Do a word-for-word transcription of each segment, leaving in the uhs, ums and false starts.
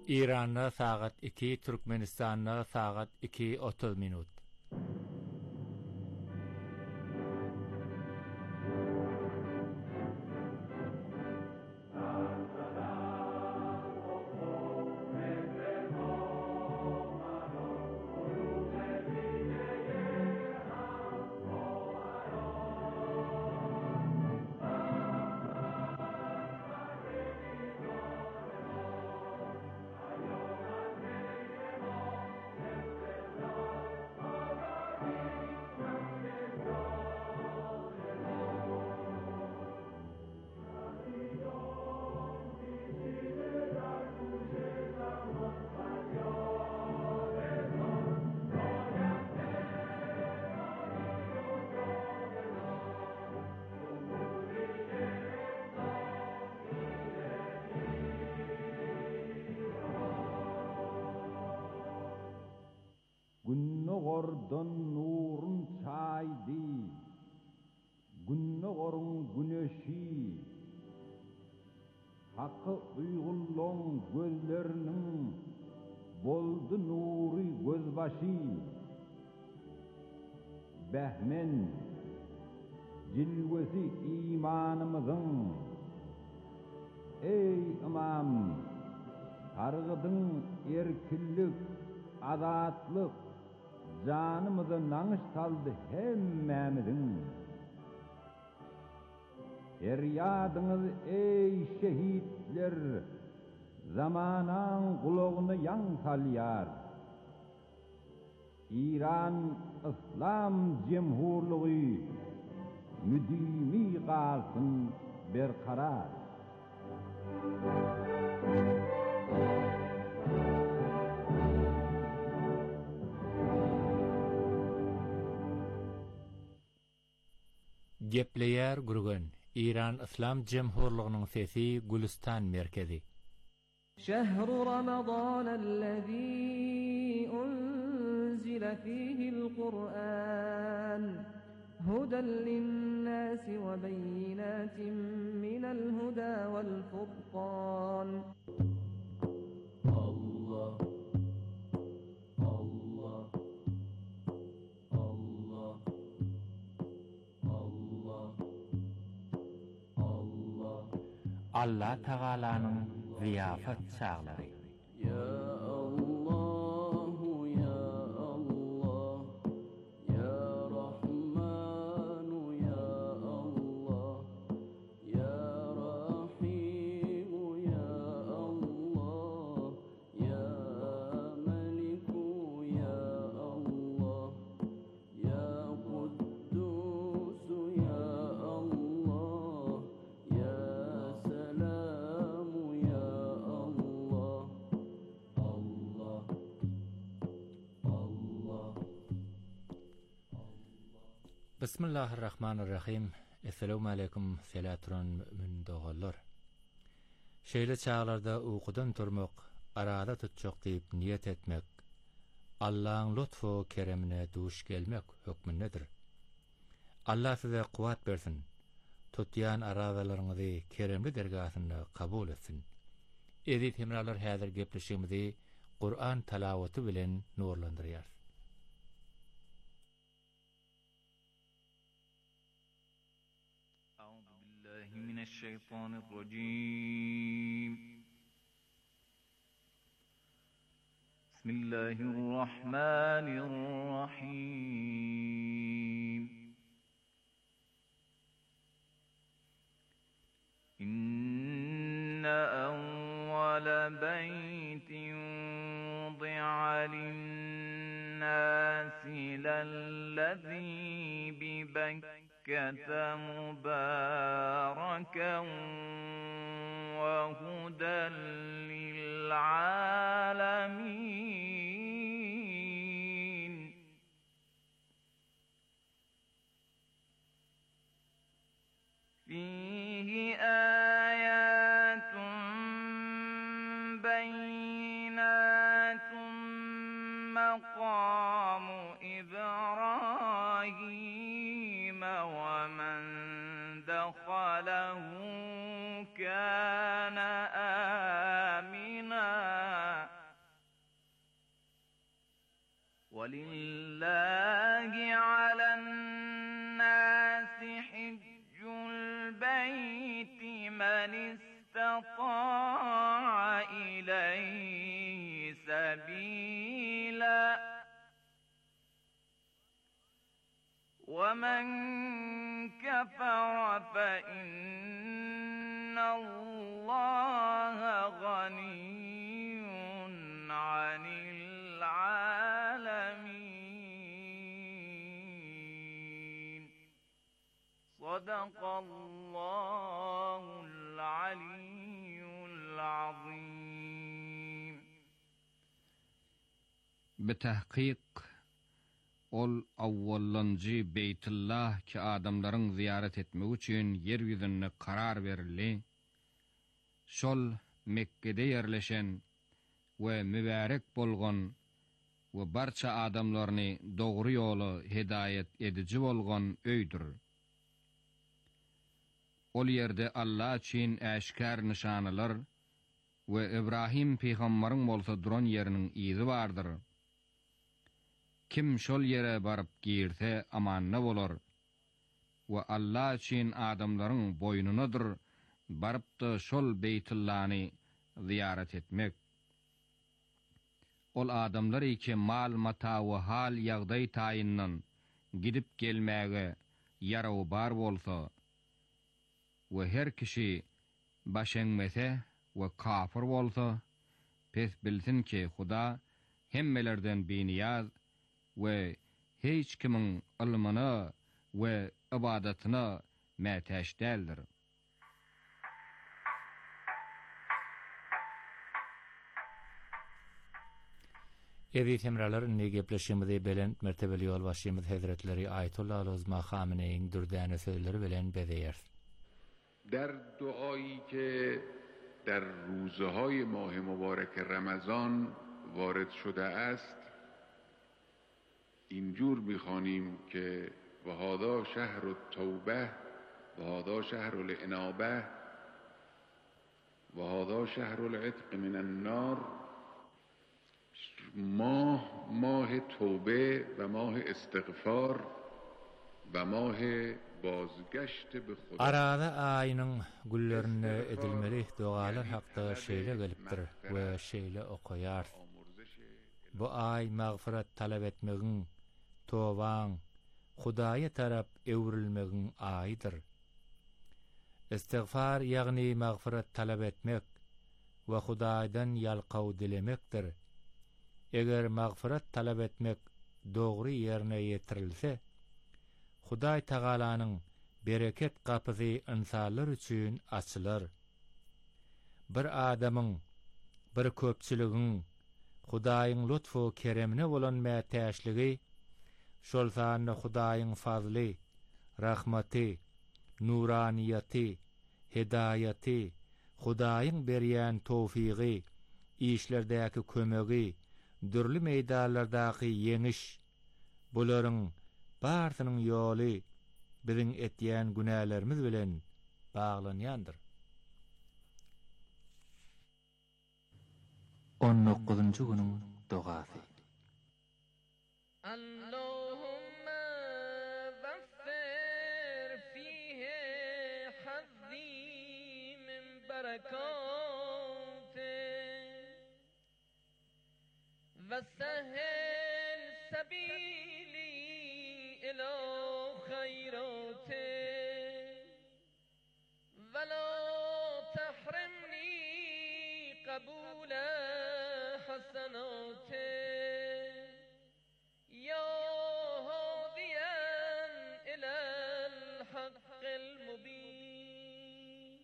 İran'da saat iki, Türkmenistan'da saat iki otuz minut. Günnogordan nurun çaydı, günnogorun güneşi, hakkı uygullan gözlerinin boldu nuri gözbaşı. Behmen, cilvesi imanımızın, ey imam, targıdın erkillik, azatlık, canımıza nanış saldı hemmemizin. Feryadınız ey şehitler, zamanan kulağını yan salyar. İran İslam Cemhurluğu müdimi kalsın berkarar. Gepleyer Gurgun, İran İslam Cemhurluğu'nun sesi Gülistan merkezi. Şehru Ramazanellezî unzile fîhil Kur'an huden linnâsi ve beyinâtin minel hudâ vel furqan. Allah Allah Allah Allah Allah Allah Teala'nın ziyafet çağları. Ya Allahu ya Allah ya Rahmanu ya Allah ya Rahimu ya Allah ya Meliku ya Allah ya Kuddusu ya Allah ya Selamu ya Allah Allah Allah Bismillahirrahmanirrahim. Esselamu aleyküm selatron mümin doğullar. Şeýle çağlarda uykudan turmak, arada tutjak deyip niyet etmek, Allah'ın lütfu keremine duş gelmek hükmündedir. Allah size kuvvet versin, tutyan aradalarınızı keremli dergahında kabul etsin. Edip hemralar hazır gepleşimizi Kur'an talavati bilen nurlandırıyar. أعوذ بالله من الشيطان الرجيم بسم الله الرحمن الرحيم إن أول بيت وضع للناس للذي ببكة مباركا وهدى للعالمين فيه آيات بينات مقام إبراهيم ومن دخله كان آمنا وَلِلَّهِ عَلَى النَّاسِ حِجُّ الْبَيْتِ مَنِ اسْتَطَاعَ إِلَيْهِ سَبِيلًا وَمَنْ كَفَرَ فَإِنَّ اللَّهَ غَنِيٌّ عَنِ الْعَالَمِينَ. صدق الله العلي العظيم. Bitahqiq ol awwallancı Beytullah ki adamlaryň ziyaret etmegi üçin yer ýüzünde karar berildi. Şol Mekke'de yerleşen we mübarek bolgan we barça adamlaryny dogry ýoly hidayet edici bolgan öýdür. Ol ýerde Allah üçin äşkar nişanalar we İbrahim peýgamberiň bolsa duran ýeriniň izi bardyr. Kim şol yere barıp girse amanna bolar we Allah üçin adamlaryň boynunadyr barıp da şol Beytullahny ziyaret etmek. Ol adamlar iki mal mata we hal ýagdaý taýyndan gidip gelmäge ýaraw bar bolsa we her kişi başeňmese we kafir bolsa pes bilsin ki Huda hemmelerden biniyaz we hiç kimin ilmini we ibadatini mätäş däldir. Evi temralar ne gepleşýärmizi bilen mertebeli ýol başymyz Hazretleri Ayetullah Alozma Hameneýiň dürdäne sözleri bilen bezeýär. در دعایی که در روزهای ماه مبارک رمضان وارد شده است اینجور می‌خوانیم که و هذا شهر التوبه و هذا شهر الانابه و هذا شهر العتق من النار. ماه ماه توبه و ماه استغفار و ماه بازگشت به خدا. Arada aýynyň güllerini edilmeli dualar hakda şeýle gelipdir we şeýle okaýar. Bu ay magfirat talap etmegiň, towaň, Hudaýa tarap ewrilmegiň aýydyr. Istigfar ýagny magfirat talap etmek we Hudaýdan ýalqaw dilemekdir. Eger magfirat talap etmek dogry ýerine ýetirilse, Hudaý Tagalanyň bereket kapysy insanlar üçin açylar. Bir adamyň, bir köpçüligiň Hudaýyň lutfu keremine bolan mätäşligi şol sanda Hudaýyň fazly, rahmaty, nuraniýaty, hidayaty, Hudaýyň berýän tawfigy, işlerdäki kömegi, dürli meýdanlardaky ýeňiş, bularyň barsynyň ýoly biziň etýän günälerimiz bilen baglanýandyr. on dokuzuncu günüň dogasy. Allahumma waffir fihi hazzi min barakati wa sahhil sabili ila khayrati wa la tahrimni qabula حسناته يا هاديا إلى الحق المبين.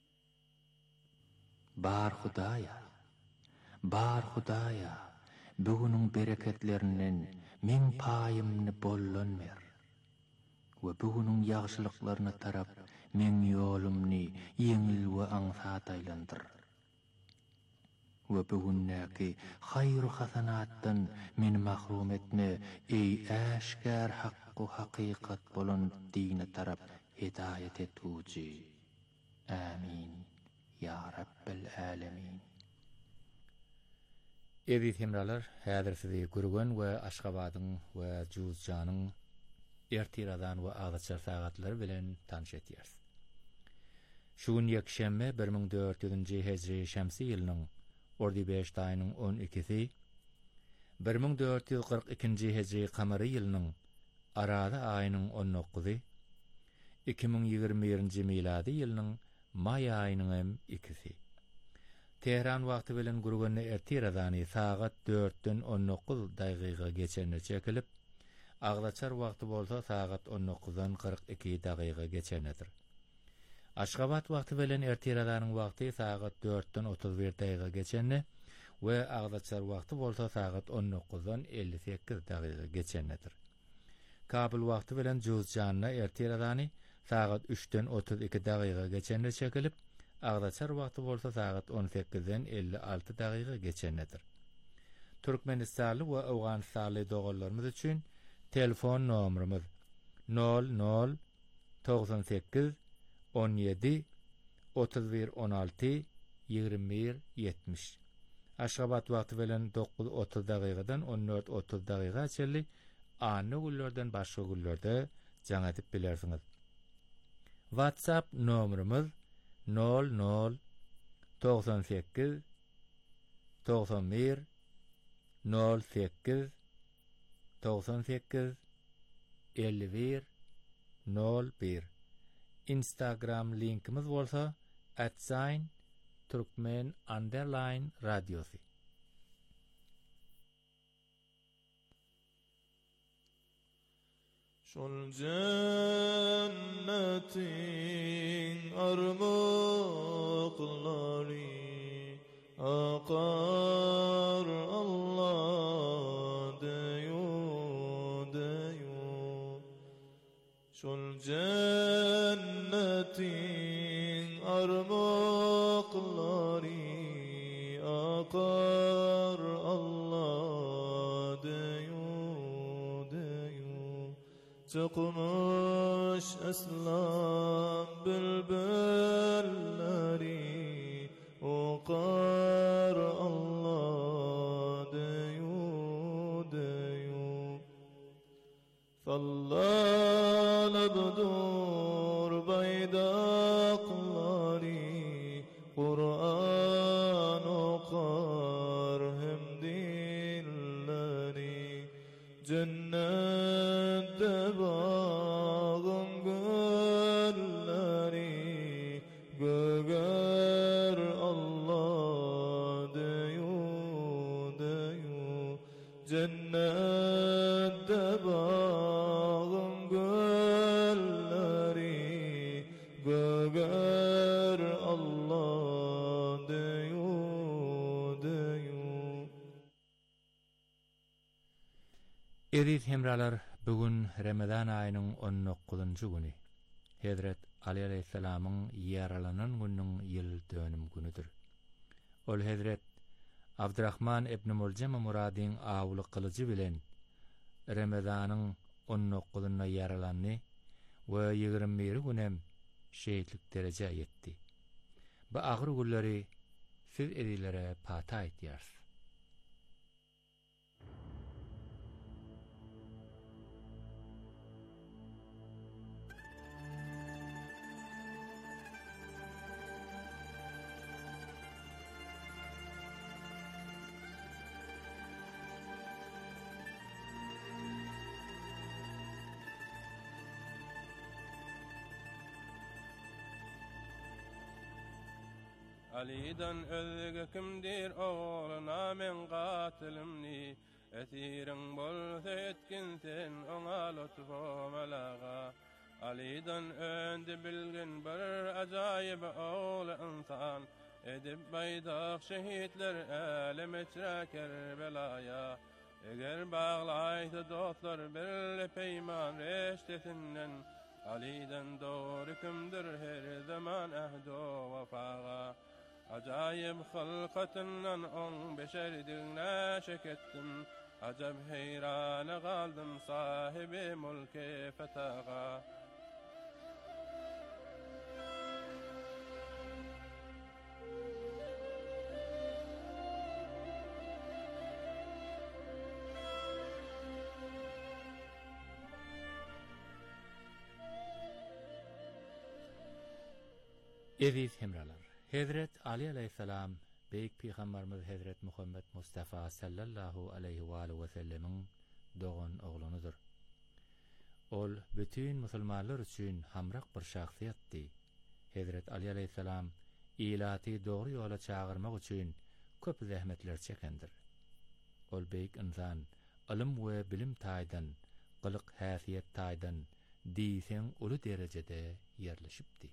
Bar Hudaýa, bar Hudaýa, bugünüň bereketlerinden men paýymny bollan ber. We bugünüň ýagşylyklaryna tarap men ýolumny ýeňil we aňsat aýlandyr. Ve bugünnäki hayru hasanatdan meni mahrum etme, ey äşkär haqqu haqiqat bolan dine tarap hidayet etüji. Amin ya rabbel alamin. Edit hemralar häzir sizi Gurgun we Aşgabatyň we Juzjanyň ertiradan we agdaçar sagatlary bilen tanış etýäris. Şuň ýekşembe bir ming dört ýüzünji hejri şämsi ýylynyň ordy beş taýynyň on ikisi bir ming dört ýüz kırk ikinji hejri kamary ýylynyň arada aýynyň on dokuzy iki ming ýygrimi birinji miladi ýylynyň may aýynyň hem ikisi. Tehran wagty bilen Gurgunny ertiradany sagat dörtden on dokuz dagyga geçenler çekilip, agdaçar wagty bolsa sagat on dokuzdan kırk iki dagyga geçenler. Aşgabat wagty bilen ertiradanyň wagty sagat dörtden otuz bir dagyga geçenler we agdaçar wagty bolsa sagat on dokuzdan elli sekiz dagyga geçenler. Kabul wagty bilen Juzjanyna ertiradany sagat üçden otuz iki dagyga geçenler çekilip, agdaçar wagty bolsa sagat on sekizden elli alty dagyga geçenler. Türkmenistanly we Awganistanly dogallarymyz üçin telefon nomerimiz nol nol doksan sekiz on yedi otuz bir on alty ýygrimi bir ýetmiş. Aşgabat wagty bilen dokuz otuz dagygadan on dört otuz dagyga çelli any günlerden başga günlerde jaň edip bilersiňiz. WhatsApp nomerimiz nol nol doksan sekiz doksan bir nol sekiz doksan sekiz elli bir nol bir. Instagram linkimiz bolsa at sign Türkmen underline radyosi. Şol cennetin armaqlary aqar Allah deyo deyo. Şol cennetin armaqlary aqar Allah deyo deyo. Çıkmış eslam bülbülleri okar Allah deyo deyo. Sallanıbdur baydakları Kur'an okar hem dilleri. Cennette bağım gülleri göger Allah deyo deyo. Cennette bağım gülleri göger Allah deyo deyo. Edit hemralar bugün Ramazan aýynyň on dokuzunji güni. Hazrat Ali aleyhissalamyň ýaralanan günüň ýyl dönüm günüdür. Ol Hazrat Abdurrahman ibn Muljam Muradiň awly kılıjy bilen Ramazanyň on dokuzyna yaralandy we ýygrimi bir günem şeýitlik derejä ýetdi. Bu agyr günleri siz edilere pata aýtýarsyz. Ali'dan özge kimdir oğluna men qatilimni Esirin bolsa etkin sen ona lütfu malaga Ali'dan öndi bilgin bir acayip oğlu insan Edip baydak şehitler elem etre Kerbelaya Eger bağlaydı dostlar bir peyman reştesinden Ali'dan doğru kimdir her zaman ahdo vafaga Acayip halkatından on beşerdine şekettim Acab heyrana kaldım sahibi mulke fetaga Eziz hemralar, Hazret Ali aleyhisselam Beyik Peygamberimiz Hazret Muhammed Mustafa sallallahu aleyhi ve aleyhi ve sellemin doğan oğlunudur. Ol bütün musulmanlar üçün hamrak bir şahsiyetdi. Hazret Ali aleyhisselam ilati doğru yola çağırmak üçün köp zahmetler çekendir. Ol beyik insan ilim ve bilim taydan, qılık hasiyet taydan diýsen ulu derecede yerleşipdi.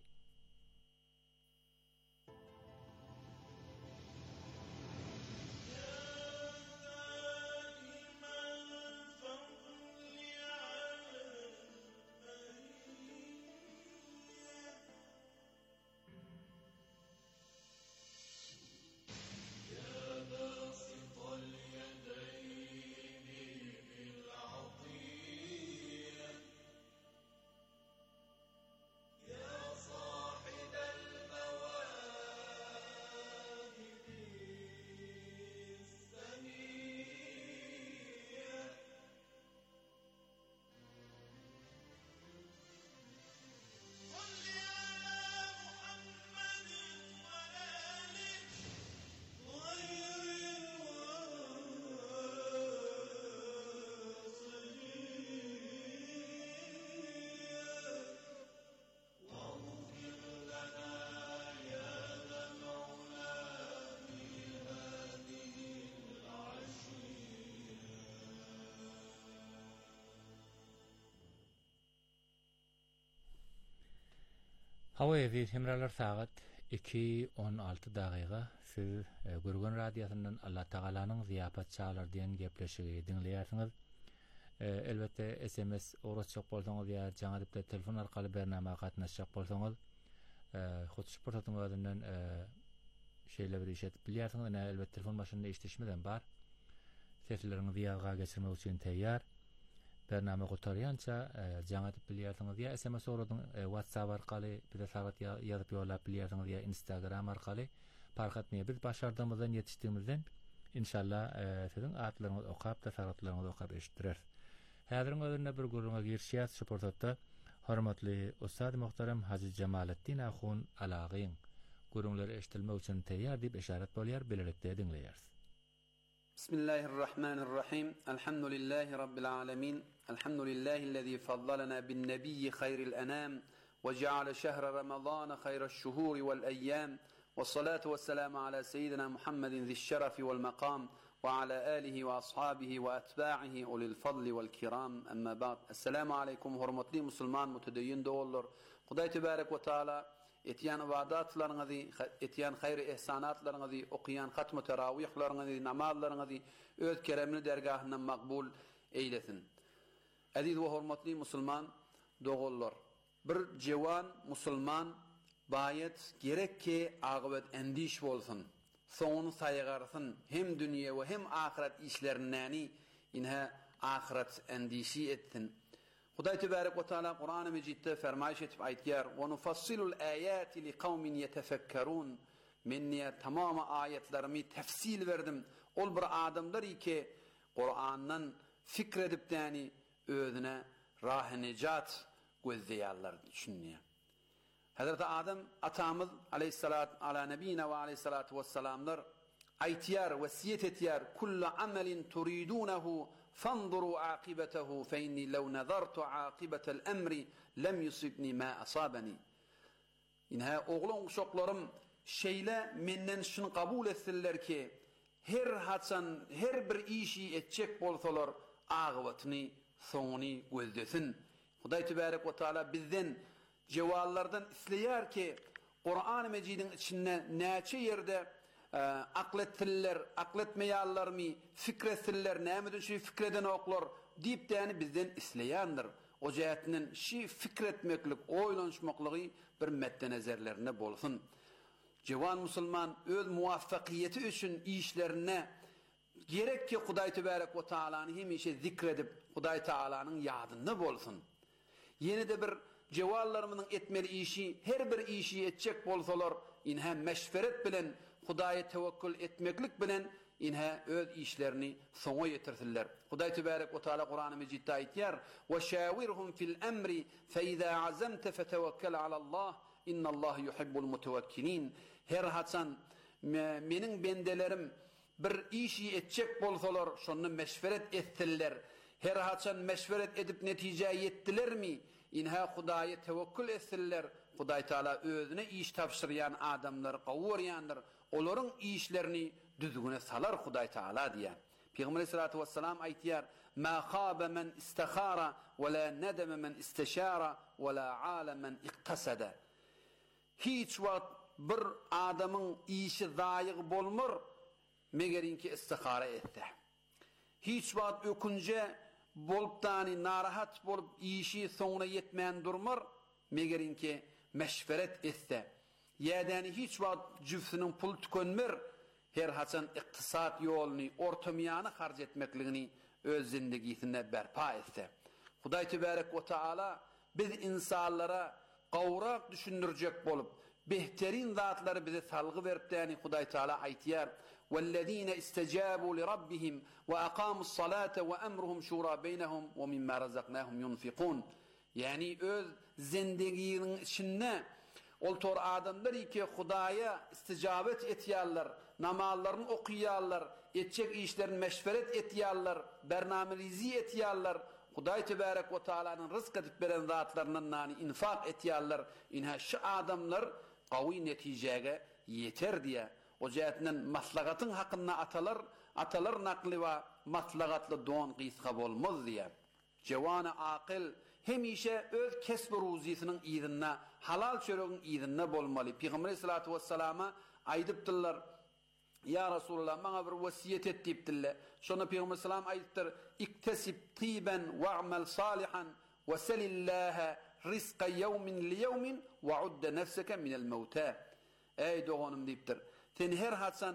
Hava evi hemralar saat iki on altı daqiqa siz e, Gurgun Radyosu'ndan Allah Taala'nın ziyafat çağlar diyen gepleşigi dinleýärsiňiz. E, elbette S M S uğraşjak bolsaňyz ýa jaňa dipde telefon arkaly bernama gatnaşjak bolsaňyz e, hotspot özünden e, şeýle bir işetip bilýärsiňiz. Elbette telefon başynda işleşmeden bar. Seslerinizi ýaga geçirmek üçin teýýar. Bernama gotaryança jaňa dip bilýärsiňiz ýa S M S soradyň WhatsApp arkaly bize sagat ýazyp ýolap bilýärsiňiz ýa Instagram arkaly fark etmeýär. Biz başardığımızdan ýetişdigimizden inşallah siziň atlaryňyzy okap da sagatlaryňyzy okap eşitdirer. Häziriň özünde bir gurulma girşýät şu portatda hormatly Ustad muhtaram Haji Jamalettin Ahun Alagyn gurulmalar eşitilmek üçin teýýär diýip işaret bolýar, bilerekde dinleýärsiz. Bismillahirrahmanirrahim. Elhamdülillahi Rabbil alemin. Elhamdülillahillezî faddalana bin nebiyyi hayril enam ve ceale şehre Ramazan hayraş şuhuri vel eyyam ve salatu ve selamu ala seyyidina Muhammedin zişşerefi vel makam ve ala alihi ve ashabihi ve etba'ihi ulil fadli vel kiram. Amma ba'd. Esselamu aleykum hormatly musulman mutedeyyin do'ollar. Hudaý tebarek ve taala etýän ibadatlaryňyzy, etýän haýry ihsanatlaryňyzy, okuyan hatmy terawihlaryňyzy, namazlaryňyzy öz keremli dergahyndan makbul eýlesin. Aziz we hormatly musulman dogallar, bir jewan musulman baýat gerekki agybat endiş bolsun, soňuny saýgarsyn, hem dünýe we hem ahiret işlerinden inha ahiret endişi etsin. Hudaý tebarek we taala Qur'an-ı Mejidde fermaýş etip aýtýar: "Wa nufassilul ayati liqaumin yetefekkerun." Men niye tamam ayetlerimi tefsil verdim. Ol bir adamlar ki Qur'an'dan fikredip däni özüne rah-ı necat gözleýärler düşünýär. Hazreti Adam atamız aleyhissalat ala nebiyina ve aleyhissalatu vesselamlar aýtýar, wesiýet etýär: "Kullu amelin turidunahu فانظروا عاقبته فإني لو نظرت عاقبة الأمر لم يصبني ما أصابني." İnha oğlum uşaklarım şeyle menden şunu kabul etsinler ki her hatsan her bir işi etçek bolsalar ağıbatını sonunu gözdesin. Hudaý tebarek ve taala bizden cevallardan isleýär ki Qur'an-ı Mecid'in içinde näçe yerde aklettiler, akletmeýärlermi, fikrettiler, näme şu fikreden oklar diýip däni bizden isleýändir. O jätinden şi fikretmeklik, oýlanşmaklygy bir medde nezerlerine bolsun. Jewan musulman öz muwaffaqiyeti üçin işlerine gerek ki Hudaý tebarek we taalaňy hemişe zikredip Hudaý taalaňyň ýadynda bolsun. Yeni de bir jewanlarymyň etmeli işi, her bir işi etjek bolsalar inha meşveret bilen Hudaýa tewekkül etmeklik bilen inha öz işlerini soňa ýetirsinler. Hudaý tebarek we taala Qur'an-ı Mejidde aýtýar: "Ve şawirhum fil amri fe iza azamta fetawakkel alallah." innallahu yuhibbul mutevekkilin. Her haçan menin bendelerim bir işi etjek bolsalar şonu meşveret etdiler. Her haçan meşveret edip netije yetdilermi? İnha Hudaýa tevekkül etdiler. Hudaý Taala özüne iş tapşyrýan adamlar gowurýandyr. Olaryň işlerini düzgüne salar Hudaý Taala diýär. Peygamber sallallahu aleyhi ve sellem aýtýar: "Ma khaba men istakhara ve la nadama men istişara ve la ala men iqtasada." Hiç wagt bir adamyň işi zaýyg bolmur megerinki istihara etdi. Hiç wagt ökünje bolup tani narahat bolup işi soňuna yetmän durmur megerinki meşveret etdi. Ýa-dani hiç wagt jüfsiniň pul tükönmer, her haçan iktisat ýoluny, ortamyany harç etmekligini öz zindigisinde berpa etdi. Hudaý tebarek we taala biz insanlara gowrak düşündirjek bolup behterin zatları bize salgı beripdäni Hudaý Taala aýtýar: "Vellezine istajabu li rabbihim ve aqamus salata ve emruhum şura beynehum ve mimma razaqnahum yunfiqun." Yani öz zindiginiň içinde ol tor adamlar iki Hudaýa istijabet etýärler, namallaryny okuýarlar, etjek işlerini meşveret etýärler, bernamelizi etýärler. Hudaý tebarek we taalaның rızk edip beren zatlarynyň nany infak etýärler. Inha şu adamlar gawy netijege yeter diýe. O jätinden maslahatyň hakyna atalar, atalar nakly we maslahatly don gysga bolmaz diýe. Jewany aqil hemişe öz kesb ruzisiniň ýerine, halal çöregiň ýerine bolmaly. Peygamber sallallahu aleyhi ve sellem aýdypdylar: "Ya Rasulullah, bana bir wasiyet et" diýipdiler. Şonu Peygamber sallallahu aleyhi ve sellem aýdypdyr: "İktesib tiben wa'mal salihan ve selillaha rizqa yawmin li yawmin ve udda nafsaka min al-mauta." Ey doganım diýipdir. Sen her haçan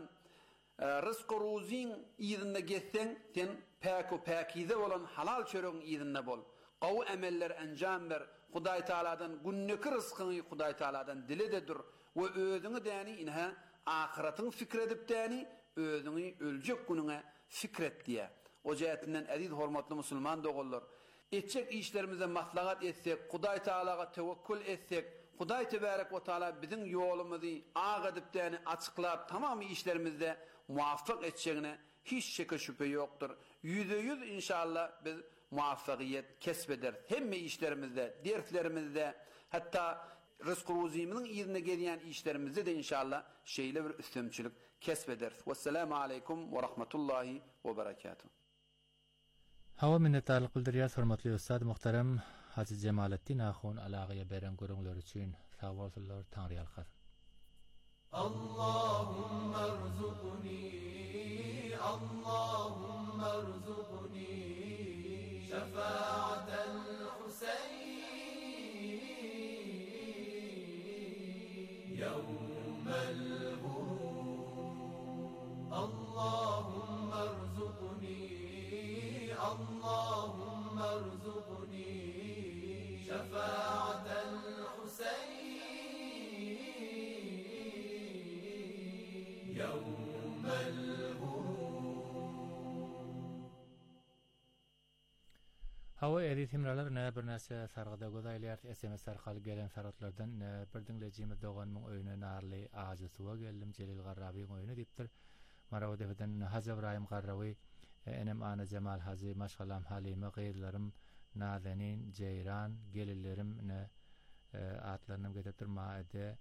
rızk ruzin ýerine getsen, sen pak we pakize bolan halal çöregiň ýerine bol. Gawy emeller enjam ber. Hudaý Taaladan günneki rızkyny Hudaý Taaladan dilededir we özüňi däni inha ahiratyň fikredip däni özüňi öljek gününe fikret diýe. O jätinden aziz hormatly musulman dogallar, etjek işlerimize maslahat etsek, Hudaý Taalaga tewekkül etsek, Hudaý tebarek we taala biziň ýolumuzy agydyp däni açyklap tamamy işlerimizde muwaffak etjegine hiç şeke şüphe ýokdur. Yüzde yüz inşallah biz muvaffakiyet kesbeder. Hemme işlerimizde, derslerimizde, hatta rızk ruziminin ýerine gelýän işlerimizde de inşallah şeýle bir üstünçilik kesbeder. Vesselamu aleykum ve rahmetullahi ve berekatuhu. Hawa minnetdarlyk bildirýär hormatly ustad muhterem Haji Cemalettin Ahun alagaýa beren görüňler üçin sag bolsunlar, Taňry ýalkar. Allahumma rzuqni, Allahumma rzuqni şefaatel Husayn yawmel ghurub. Allahumma rzuqni, Allahumma rzuqni şefaatel Husayn yawmel Hawa edit himralar ne bir näse sargada gozaýlar, S M S arkaly gelen saratlardan bir dinlejimiz doganyň öýüne narly azy suwa geldim, Celil Garrabiň öýüne diýipdir. Maraw defeden Haji Ibrahim Garrawi, enem ana Cemal Haji, maşgallam Halime, gaýrlarym, Nazanin, Ceyran, gelillerim ne atlaryny getirdir maade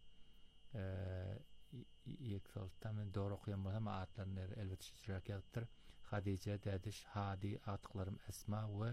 ýeksoltam dogry okuýan bolsam atlaryny elbet şişirak ýatyr. Hadice, Dediş, Hadi atyklarym Esma we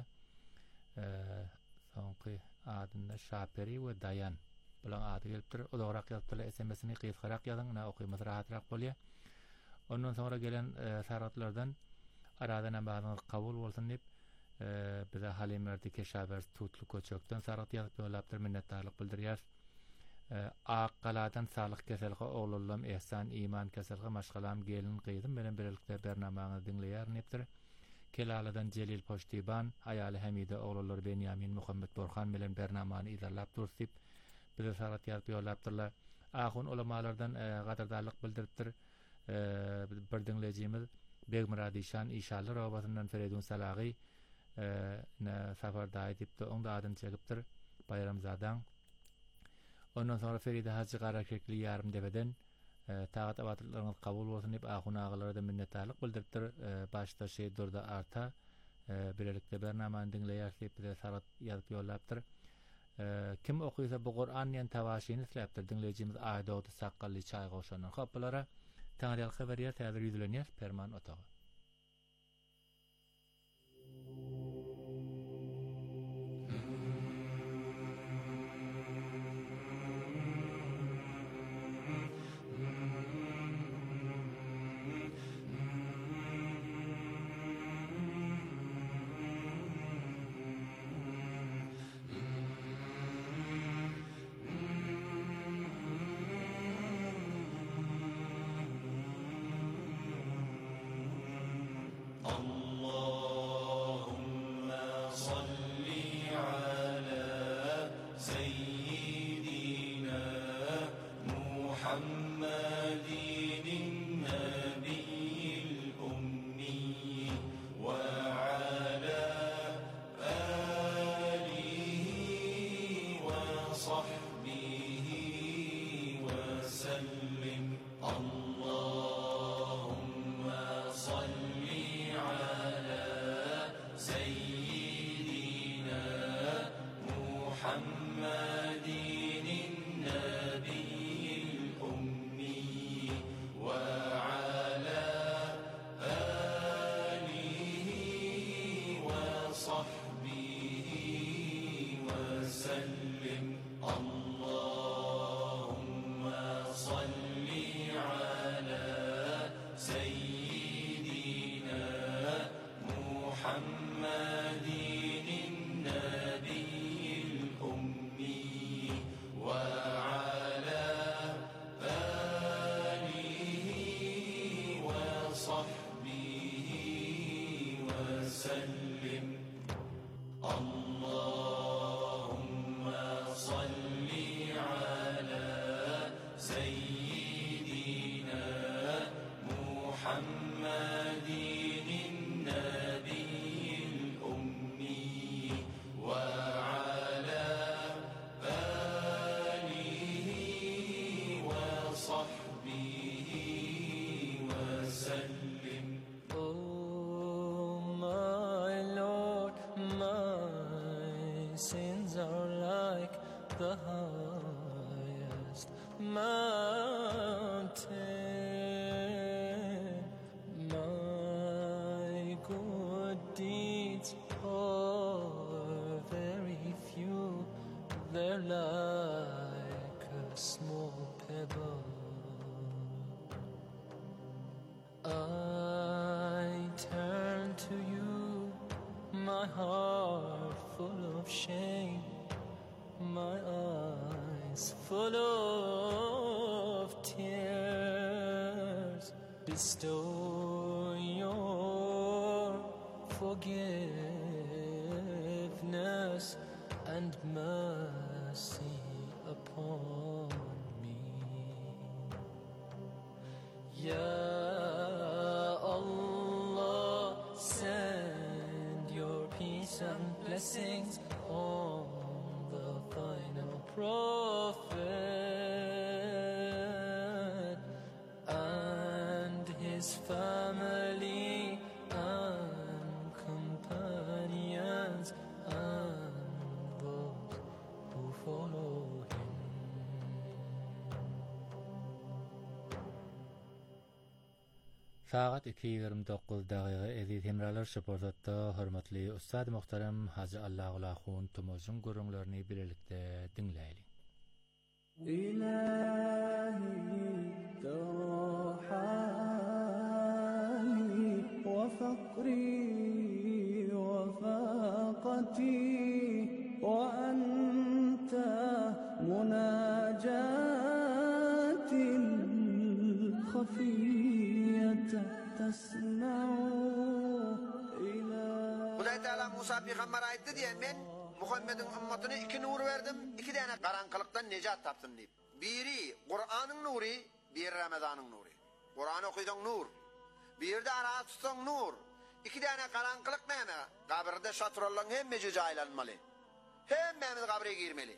soňky adynda Şaperi we Dayan bilen ady gelipdir. O dograk ýatyr. S M S-ni gysgarak ýazyň, na okuýmasy rahatrak bolýar. Ondan sonra gelen saratlardan aradan bagyny kabul bolsun diýip bize Halimerdi keşaber tutlu köçökden sarat ýazyp ýolapdyr, minnetdarlyk bildirýär. Aqaladan sağlık keselge oğlullam ihsan iman keselge maşgalam gelin qyydym bilen birlikde bernamaňyzy dinleýär nepdir. Kelaladan Celil Poştiban, aýaly Hamide oğullar Benyamin Muhammed Borhan bilen bernamany idarlap dursyp bize sarat ýazyp ýolapdyrlar. Ahun ulamalardan gadardarlyk bildiripdir. Bir dinlejimiz Begmiradişan inşallah robatyndan Feridun Salagy ne safarda aýdypdy, onda adyny çekipdir. Bayramzadan Ondan sonra Feride Hacı Karakekli yarım debeden tağat abatlarınız kabul olsun hep ahun ağalara da minnettarlık bildiripdir. Başta şey durda arta bilelikde bernamanı dinleyerek de sarat yazıp yollaptır. Kim okuysa bu Kur'an yen tavaşini isleptir. Dinleyicimiz Aydoğdu Sakkallı Çay Koşan'ın kapılara Tanrı'yal Xeberiyer tədir yüzüleniyor Perman Otağı. Bestow your forgiveness and mercy upon me. Ya Allah, send your peace and blessings on the final prophet and his family and companions and those who follow him. Saat iki yirmi dokuz daqiqa edit hemralar şaportatda hörmetli Ustad Muhterem Hacı Allah'ul Tumuzun gurunglarını birlikte dinleyelim. إلهي ترى حالي وفقري وفاقتي وأنت مناجاتي الخفية تسمع إلى Hudaý Taala Musa peygamber aytdy diýen men Muhammed'in ümmetine iki nur verdim, iki tane karanlıktan necat taptım deyip. Biri Kur'an'ın nuri, bir Ramazan'ın nuri. Kur'an okuyduğun nur, bir de ara tutduğun nur. İki tane karanlık neyme? Kabirde şatrollan hem mecü cahil almalı. Hem memiz kabre girmeli.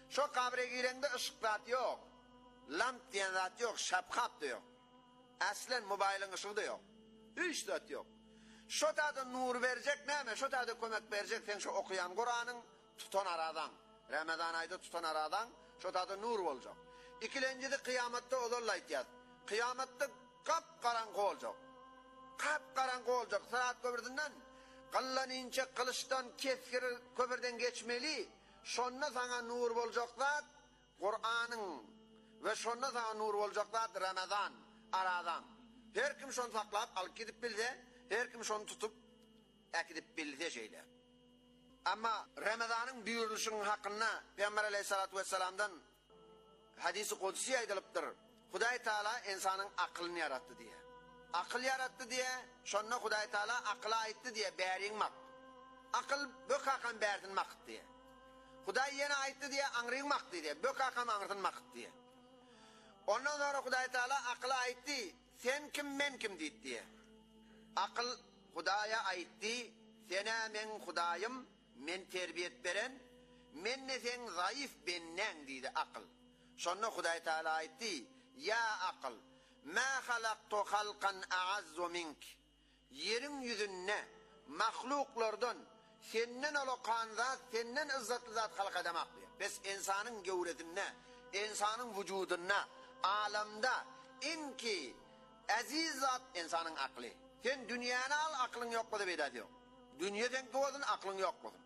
Şo kabre girende ışıklat yok. Lamp diyen zat yok, şapkap da yok. Aslen mobilin ışığı da yok. Hiç zat yok. Şo tadı nur verecek neyme? Şo tadı kömek verecek sen şu okuyan Kur'an'ın tutan aradan. Ramazan ayda tutan aradan şo tadı nur olacak. İkilenci de kıyamette olurla ihtiyat. Kıyamette kap karanlık olacak. Kap karanlık olacak. Saat köpürdünden kallan ince kılıçtan keskir köpürden geçmeli. Şonna sana nur olacaklar Kur'an'ın ve şonna sana nur olacaklar Ramazan aradan. Her kim şonu saklap alıp gidip bilse, her kim şonu tutup ekidip bilse şeyler. Ama Ramazan'ın buyuruluşunun hakkında Peygamber Aleyhissalatu vesselam'dan hadisi kudsi aydılıptır. Huday Teala insanın aklını yarattı diye. Akıl yarattı diye, şonna Huday Teala akla aitti diye berin mak. Akıl bök hakan berdin mak diye. Huday yine aitti diye anrin mak diye. Bök hakan anrın mak diye. Ondan sonra Huday Teala akla aitti. Sen kim men kim deyit diye. Akıl Hudaya aitti. Sena men Hudayım, men terbiyet beren, men ne sen zayıf benden deydi akıl. Sonra Huday Teala aitti. Ya akıl, ma halaktu halkan a'azzu mink. Yerin yüzünne, mahluklardan, senden olokan zat, senden izzatlı zat halk edemek diye. Biz insanın gevretine, insanın vücuduna, alamda, inki, aziz zat insanın aklı. Sen dünyanı al, aklın yok mu da bedat yok. Dünyadan kovadın, aklın yok mu?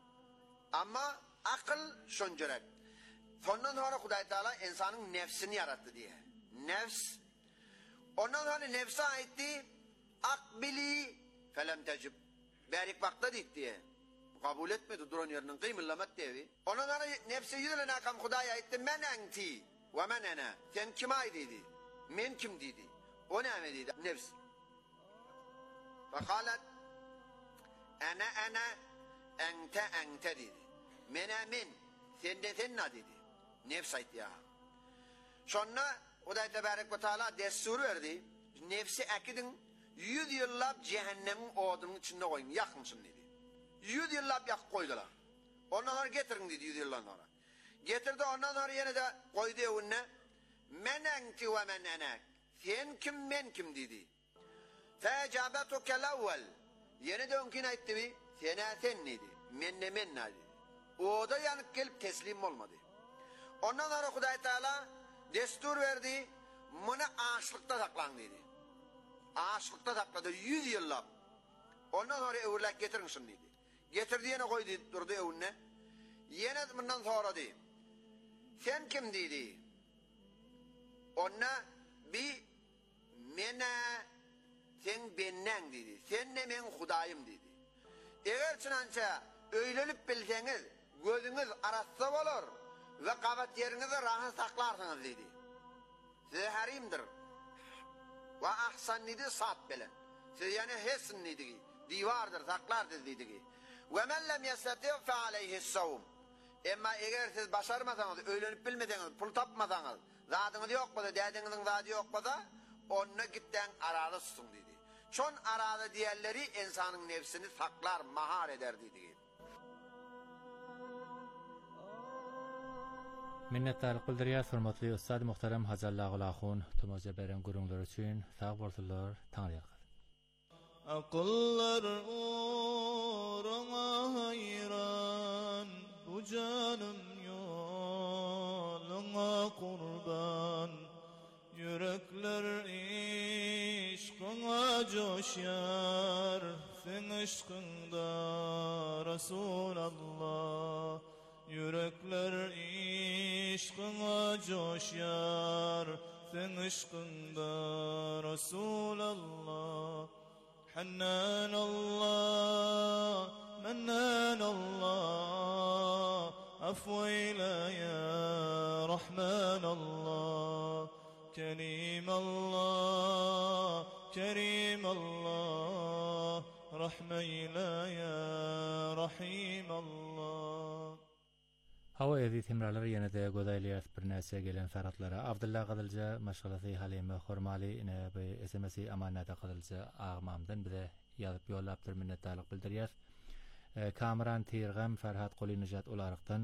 Ama akıl şuncuret. Ondan sonra Huday Teala insanın nefsini yarattı diye. Nefs. Ondan sonra nefse aitti. Akbili felem tecib. Berik vakta deyit diye. Kabul etmedi duran yerinin kıymıllamat diye. Ondan sonra nefse yüzülen akam Huday'a aitti. Men enti ve men ene. Sen kime ait dedi? Men kim dedi? O ne mi dedi? Nefs. Fekalet ene ene ente ente dedi. Mene men. Sen de sen ne dedi? Nefs aitti ya. Sonra Huday Tebarek ve Teala destur verdi. Nefsi ekidin yüz yıllap cehennemin odunun içinde koyun. Yakınsın dedi. Yüz yıllap yakıp koydular. Ondan sonra getirin dedi yüz yıldan sonra. Getirdi ondan sonra yine de koydu evine. Men enti ve men enek. Sen kim men kim dedi. Fecabetu kelevvel. Yine de onkine etti mi? Sena sen dedi. Men ne men ne dedi. O da yanıp gelip teslim olmadı. Ondan sonra Huday Teala destur verdi. Bunu ağaçlıkta saklan dedi. Ağaçlıkta sakladı yüz yıllap. Ondan sonra evurlak getirinsin dedi. Getirdi yine koydu durdu evine. Yine bundan sonra dedi. Sen kim dedi. Ona bir mena sen benden dedi. Sen ne men Hudayım dedi. Eğer çınança öylenip bilseniz gözünüz arassa olur ve kabat yerinizi rahat saklarsınız dedi. Size harimdir. Ve ahsan dedi sat bilen. Size yani hesin dedi. Divardır saklardır dedi. Ve men lem yestati' fe aleyhis savum. Ama eğer siz başarmasanız, öğlenip bilmediniz, pul tapmasanız, zadınız yok mu da, dedinizin zadı yok mu da, onunla gitten aralı tutun dedi. Çon aralı diğerleri insanın nefsini saklar, mahar eder dedi. Minnettarlyk bildirýär hormatly ustad muhterem Hazarlar Gulahun tomoza beren gurunglar üçin sag bolsunlar, taňryk. Akıllar uğruna hayran, bu canım yoluna kurban. Yürekler işkına coşar, sen aşkında Resulallah. Yürekler işkına coşar, sen aşkında Resulallah. Hannan Allah, mennan Allah, afweyle ya Rahman Allah. Kerim Allah, Kerim Allah, rahmeyle ya Rahim Allah. Hava ezi timralar yine de godayliyat bir näse gelen faratlara Abdullah Qadılca maşgalası Halime Hormali ine be S M S amanata Qadılca ağmamdan bize yazıp yollapdyr minnetdarlyk bildirýär. E, Kamran Tirgam Ferhat Qoly Nijat ularykdan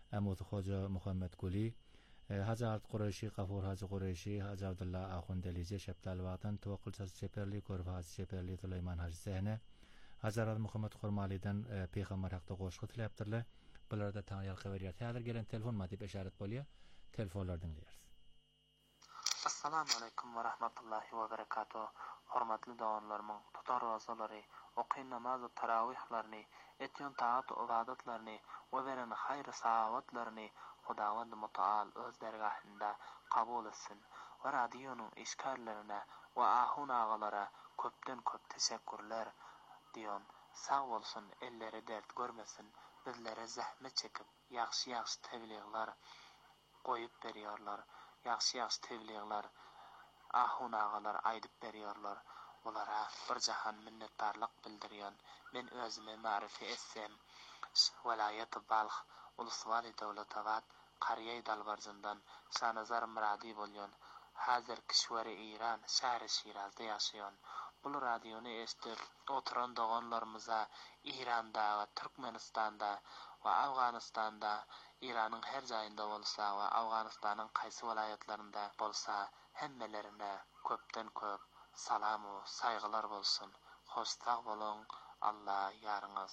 Amut Hoca Muhammed Guli, Hazrat Qurayshi Qafur Hacı Qurayshi, Hacı Abdullah Ahundelice Şeptal Vatan Tuwakıl Saz Şeperli Korfaz Şeperli Süleyman Hacı Sehne, Hazrat Muhammed Qurmali'den Peygamber haqda qoşqı tilepdirler. Bularda taňyal habariyat. Häzir gelen telefon ma dip işaret bolýar. Telefonlardan dinleýäris. Assalamu alaykum wa rahmatullahi wa barakatuh. Hormatly doganlarymyň tutar rozalary, okyn namaz we tarawihlarny, etýän taat we ibadatlaryny we beren haýr saawatlaryny Hudawan Mutaal öz dergahynda kabul etsin. Ve radiyonyň işgärlerine we ahun agalara köpden köp teşekkürler diýen. Sağ bolsun, elleri dert görmesin. Bizlere zahmet çekip yaxşı yaxşı tebliğler koyup berýärler. Yaxşı yaxşı tebliğler ahun ağalar aýdyp berýärler. Olara bir jahan minnetdarlyk bildirýän. Men özüme ma'rifi etsem, Velayet-i Balx, Uluswali Dowlatabat, Qariýa Dalbarjyndan Sanazar Muradi bolýan. Hazır kişweri İran, şähri Şirazda ýaşaýan. Bul radiony eşitip oturan doganlarymyza İranda we Türkmenistanda we Awganistanda, İranyň her jaýynda bolsa we Awganistanyň gaýsy welaýatlarynda bolsa, hemmelerine köpden köp salam we saýgylar bolsun. Hoşsaq bolun, Allah ýarňyz.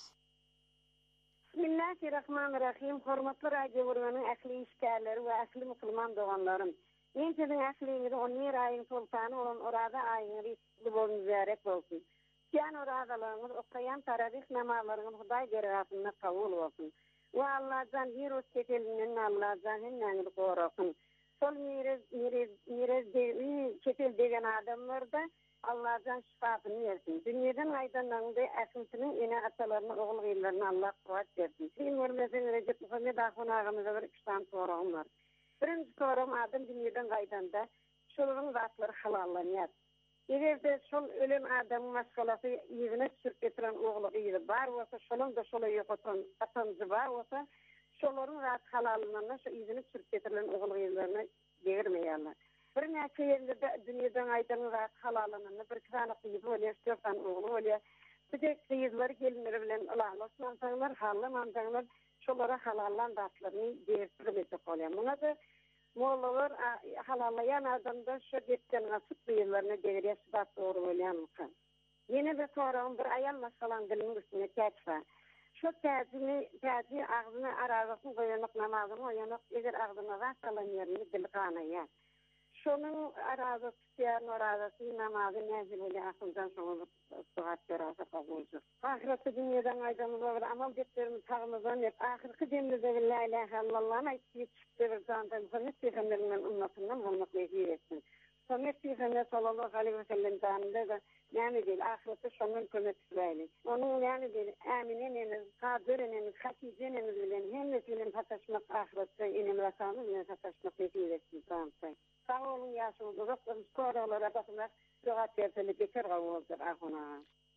Bismillahirrahmanirrahim. Hormatly radio görüňiniň ähli işgärleri we ähli musulman doganlarym. Men sizin ähliňizi on bir aýyň sultany bolan orada aýyňy ýetdi bolun ziyaret bolsun. Şan oradalarymyz okaýan tarawih namazlaryny Hudaý dergahyna kabul bolsun. Wa Allahdan bir ösketelinden Allahdan näňe goraksın. Sol mire mire mire de çetel degen adamlarda Allahdan şifasyny bersin. Dünýeden aýdanlanda ähliňiň ene atalaryny oğul gyýlaryny Allah kuwat bersin. Sen görmesen Recep Muhammed Ahun agamyza bir iştan soragym bar. Birinci sorum adam dünýeden gaýdanda şolaryň zatlary halallanýar. Egerde şol ölen adamyň maskalasy ýüzüne sürüp getiren oğlu gyýly bar bolsa, şolaryň da şolay ýokatan atamzy bar bolsa, şolaryň zat halallanýar, şu ýüzüne sürüp getirilen oğlu gyýlaryny bermeýärler. Bir näçe ýerde dünýeden aýdan zat halallanýar, bir kanaly ýygy bolýar, şoňdan oğlu bolýar. Bu gyýylar gelinleri bilen Allah'lar halallanýar, şolara halallan zatlaryny berip bolýar. Muňa da mollalar halallayan adamda şu getken asyp gyýylaryna degere şubat dogry bolýanlygy. Ýene bir soragyň bir aýal masalan diliniň üstüne täçse. Şu täzini, täzi agzyny aragyny goýanyk namazyny goýanyk eger agzyna gasalan ýerini dil ganaýar. Şonuň aragy tutýan aragy namazy näzil bolýar, akyldan şoňa sugat berýär kabuldur. Ahiretde dünýeden aýdamyza bir amal etdirmi tagmyzdan hep ahirki demde la ilaha illallah aýtyp çıkdy bir zandan hürmet peýgamberinden ummatyndan bolmak näçe etsin. Hürmet peýgamber sallallahu aleyhi ve sellem da näme diýil ahiretde şonuň kömek edýär. Onuň näme diýil äminenimiz, kadirенimiz, hakijенimiz bilen hemme bilen pataşmak ahiretde inem rasamy bilen pataşmak näçe etsin sansa. Sağ olun ýaşaýyň dostlar, skoralara bakmak sugat berýär bekar gawuldur ahuna.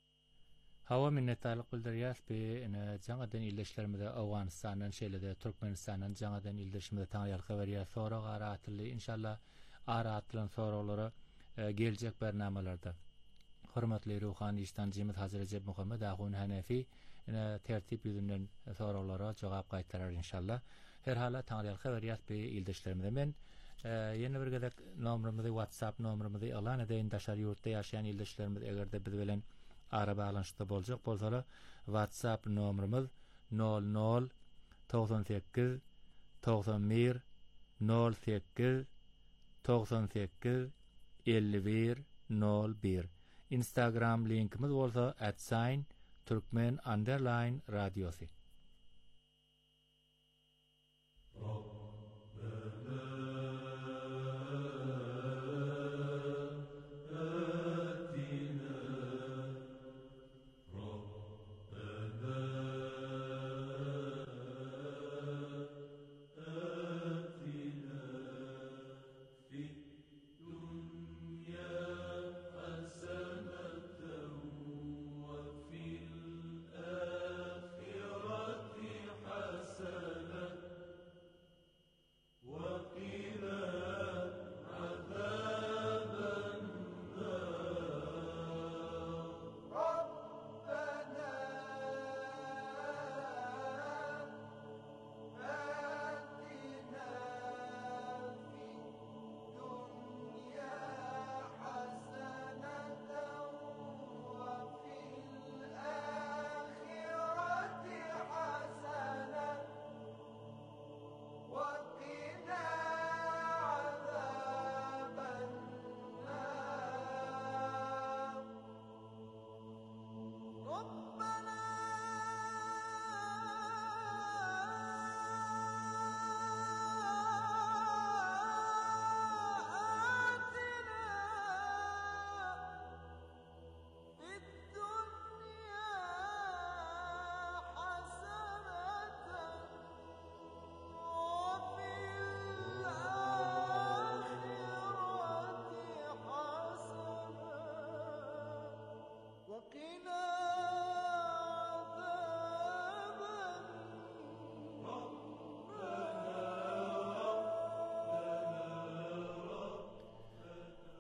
Hawa minnetdarlyk bildirýär be ene jaňadan illeşlerimizde Awganistanyň şeýlede Türkmenistanyň jaňadan illeşmede taňyal habarýar sonra garatyly inşallah aratylan soraglary geljek bernamelarda. Hormatly ruhany iştancymyz Hazrat Recep Muhammed Ahun Hanefi ene tertip ýüzünden soraglara jogap gaýtarar inşallah. Her hala taňyal habarýar be illeşlerimizde men ýene bir gedek nomerimizi WhatsApp nomerimizi alan edeýin daşary ýurtda ýaşaýan illeşlerimiz egerde biz bilen ara bağlanışda boljak bolsalar WhatsApp nomerimiz nol nol doksan sekiz doksan bir nol sekiz doksan sekiz elli bir nol bir. Instagram linkimiz bolsa at sign turkmen underline radyosi.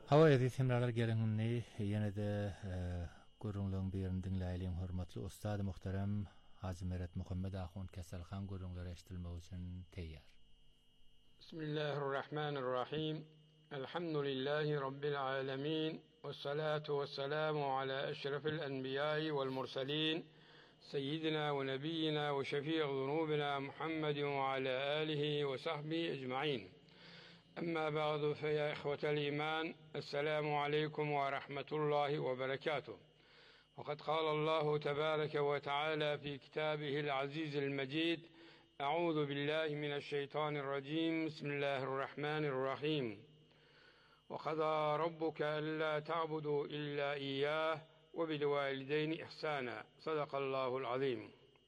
Hawa edi semralar gelenni yine de gurunluğun birini dinleyelim hürmetli ustad muhterem Hacı Meret Muhammed Ahun Keselhan gurunları eşitilmek için teyyar. Bismillahirrahmanirrahim. Elhamdülillahi Rabbil alemin. Ve salatu ve selamu ala eşrefil enbiya'i vel mursalin. Seyyidina ve nebiyyina ve şefi'i zunubina Muhammedin ve ala alihi ve sahbihi ecma'in. أما بعد فيا إخوة الإيمان السلام عليكم ورحمة الله وبركاته. وقد قال الله تبارك وتعالى في كتابه العزيز المجيد أعوذ بالله من الشيطان الرجيم بسم الله الرحمن الرحيم وقضى ربك ألا تعبدوا إلا إياه وبالوالدين إحسانا صدق الله العظيم.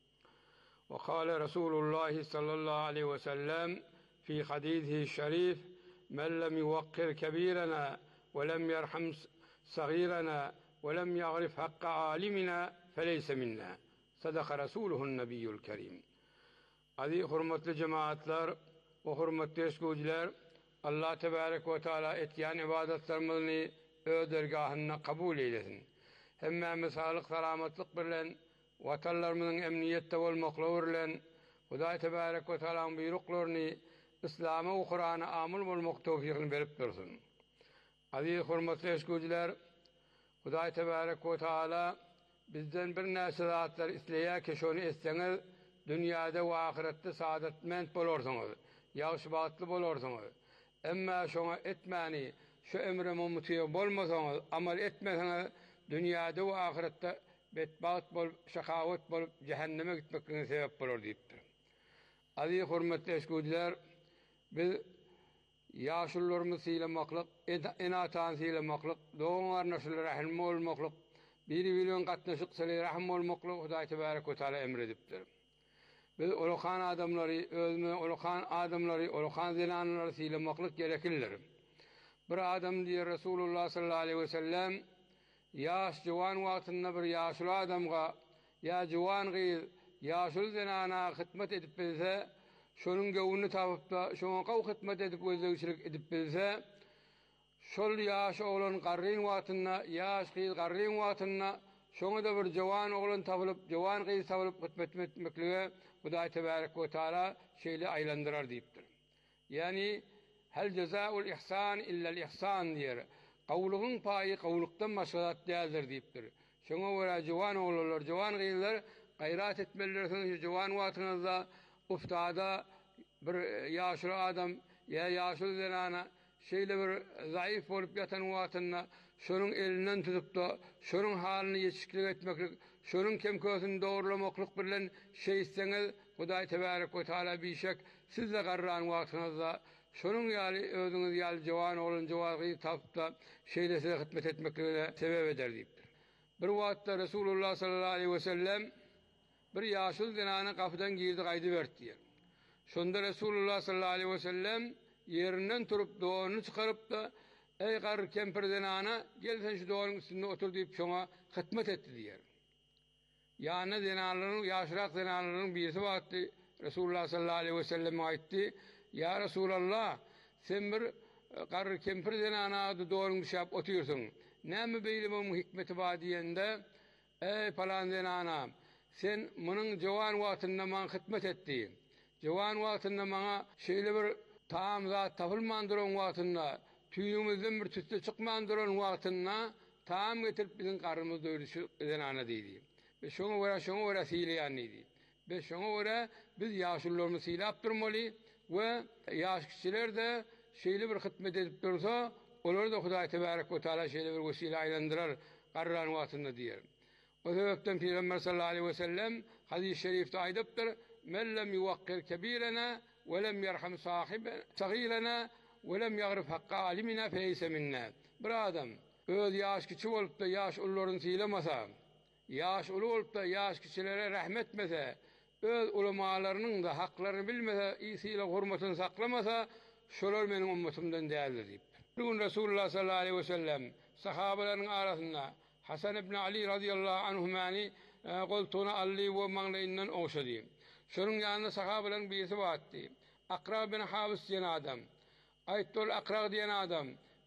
وقال رسول الله صلى الله عليه وسلم في حديثه الشريف من لم يوقر كبيرنا ولم يرحم صغيرنا ولم يعرف حق عالمنا فليس منا صدق رسوله النبي الكريم. Aziz hürmetli cemaatler ve hürmetli eşgücüler, Allah Tebarek ve Teala etken ibadetlerimizni öz dergahına kabul eylesin. Hemmemiz sağlık, selametlik bilen, vatanlarımızın emniyette olmakla bilen, Hudaý Tebarek ve Teala'nın buyruklarını İslam'a ve Kur'an'a amil olmak tevfikini verip dursun. Aziz hürmetli eşgücüler, Hudaý Tebarek ve Teala bizden bir nasihatlar isleye ki şonu etseniz dünyada ve ahirette saadetmend bolorsunuz, yaxşı baatlı bolorsunuz. Emma şona etmeni, şu emrime mutiye bolmasanız, amal etmeseniz dünyada ve ahirette betbaat bol, şakavet bol, cehenneme gitmekine sebep bolor deyipdir. Aziz hürmetli eşgücüler, biz yaşlılarımız seylemaklık, enatan seylemaklık, doğumlar nasıl rahim olmaklık, biri milyon katnaşık seli rahim olmaklık Hudaý Tebarek ve Teala emredipdir. Biz ulukan adamları, özüne ulukan adamları, ulukan zinanları seylemaklık gerekirler. Bir adam diye Resulullah sallallahu aleyhi ve sellem, yaş civan vaktinde bir yaşlı adamga, ya civan gıyız, yaşlı zinana hizmet edip bilse, şonun gövünü tapıp da, şona qaw hizmet edip özlüçilik edip bilse, şol yaş oğlan qarrin vaktinde, yaş kıyız qarrin vaktinde, şona da bir civan oğlan tapılıp, civan kıyız tapılıp hizmet etmekliğe, Hudaý Tebarek ve Teala şeyle aylandırar deyipdir. Yani hel cezaul ihsan illa'l ihsan diyer. Qawluğun payı qawluktan başga değildir deyipdir. Şoňa görä ciwan oğlanlar, ciwan gyýlar gayrat etmeliler. Ciwan wagtynızda uftada bir ýaşly adam ya ýaşly zenana şeýle bir zaýyf bolup ýatan wagtynda şonuň elinden tutup da şonuň halyny ýetişkilik etmeklik, şonuň kemkösini dogrulamaklyk bilen şey isseňiz Hudaý Tebarek we Teala bişek sizle garran wagtynızda şonuň ýaly özüňiz ýaly ciwan oğlan ciwagy tapyp da şeýle size hizmet etmekligine sebep eder diýipdir. Bir wagtda Resulullah sallallahu aleyhi ve sellem bir ýaşly zenany gapydan girdi gaýdy berdi diýer. Şonda Resulullah sallallahu aleyhi ve sellem yerinden turup doğunu çıkarıp da ey gar kempir zenana gelsen şu doğunun üstünde otur deyip şoňa hizmet etdi diýer. Yani zenalaryň, ýaşrak zenalaryň birisi wagty Resulullah sallallahu aleyhi ve sellem aýtdy: "Ya Resulallah, sen bir gar kempir zenana doğunun şap oturýarsyň. Näme beýle bu hikmeti bar diýende, ey falan zenana, sen munyň jowan wagtynda maňa hizmet etdi. Jowan wagtynda maňa şeýle bir taam zat tapylmandyran wagtynda, tüýümizden bir tütte çykmandyran wagtynda taam getirip biziň garrymyzy doýurýar zenana diýdi. Ve şoňa görä şoňa görä sileýän idi. Ve şoňa görä biz ýaşlylarymyzy silap durmaly we ýaş kişiler de şeýle bir hizmet edip dursa, olar da Hudaý Tebarek we Teala şeýle bir wesile aýlandyrar garran wagtynda diýer. O sebepden Peygamber sallallahu aleyhi ve sellem hadis-i şerifde aýdypdyr: "Men lem yuwaqqir kebirena ve lem yerham sahibena sagirena ve lem yagrif hakka alimina feleyse minna." Bir adam öz ýaş kiçi bolup da ýaş ullaryny silemasa, ýaş uly bolup da ýaş kişilere rahmet etmese, öz ulamalarynyň da haklaryny bilmese, ýa-da hurmatyny saklamasa, şolar meniň ummatymdan däldir diýip. Bugün Resulullah sallallahu aleyhi ve sellem sahabalaryň arasynda Hasan ibn Ali radıyallahu anhumani goltuna alli we maňlaýyndan oňşady. Şonuň ýanynda sahabalaryň birisi batdy. Aqra bin Habis diýen adam. Aýtdylar Aqra diýen adam,